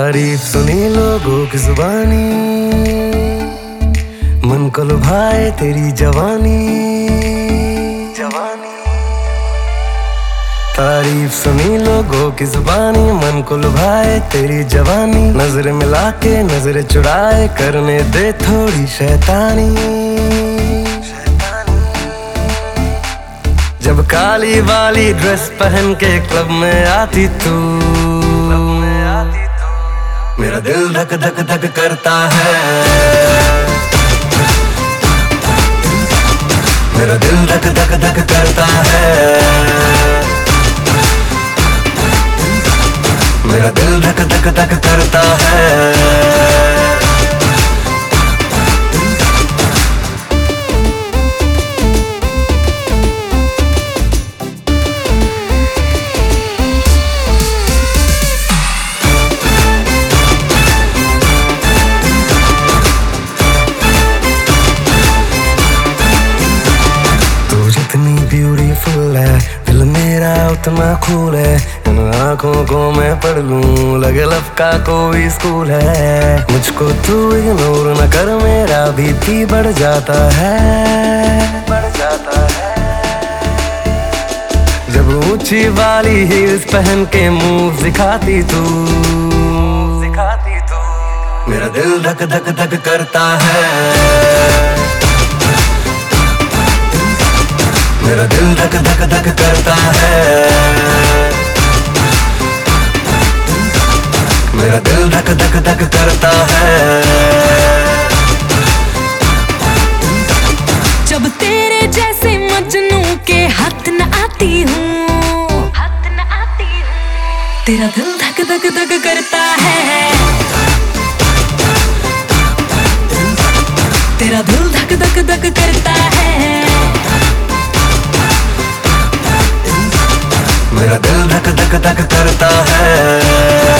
तारीफ सुनी लोगों की जुबानी, मन को लुभाए तेरी जवानी जवानी। तारीफ सुनी लोगों की जुबानी, मन को लुभाए तेरी जवानी। नजर मिला के नजर चुराए, करने दे थोड़ी शैतानी। जब काली वाली ड्रेस पहन के क्लब में आती तू, मेरा दिल धक धक धक करता है, मेरा दिल धक धक धक करता है, मेरा दिल धक धक धक करता है। ब्यूटीफुल है दिल मेरा उतना कूल है, इन आँखों को मैं पढ़ लूं लगे लव का कोई स्कूल है। मुझको तू इग्नोर न कर, मेरा बीपी बढ़ जाता है, बढ़ जाता है। जब ऊंची वाली हील्स पहन के मूव दिखाती तू, मेरा दिल धक धक धक करता है, मेरा दिल धक धक धक करता है, मेरा दिल धक धक धक करता है। जब तेरे जैसे मजनू के हाथ न आती हूँ, तेरा दिल धक धक धक करता है, तेरा दिल धक धक धक करता है, मेरा दिल धक धक धक करता है।